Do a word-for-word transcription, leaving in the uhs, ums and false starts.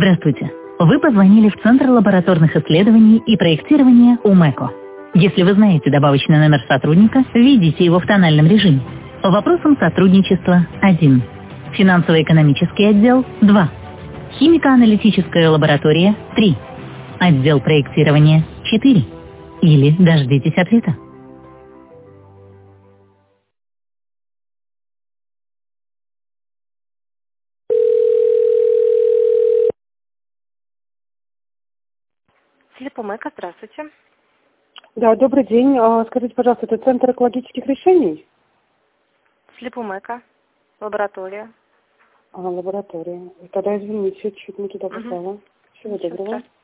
Здравствуйте. Вы позвонили в Центр лабораторных исследований и проектирования УМЭКО. Если вы знаете добавочный номер сотрудника, введите его в тональном режиме. По вопросам сотрудничества – один. Финансово-экономический отдел – два. Химико-аналитическая лаборатория – три. Отдел проектирования – четыре. Или дождитесь ответа. Слепомека, здравствуйте. Да, добрый день. А, Скажите, пожалуйста, это Центр экологических решений? Слепомека, лаборатория. А, лаборатория. Тогда извините, чуть не туда Мгм. попала. Всего Ничего доброго. страшного.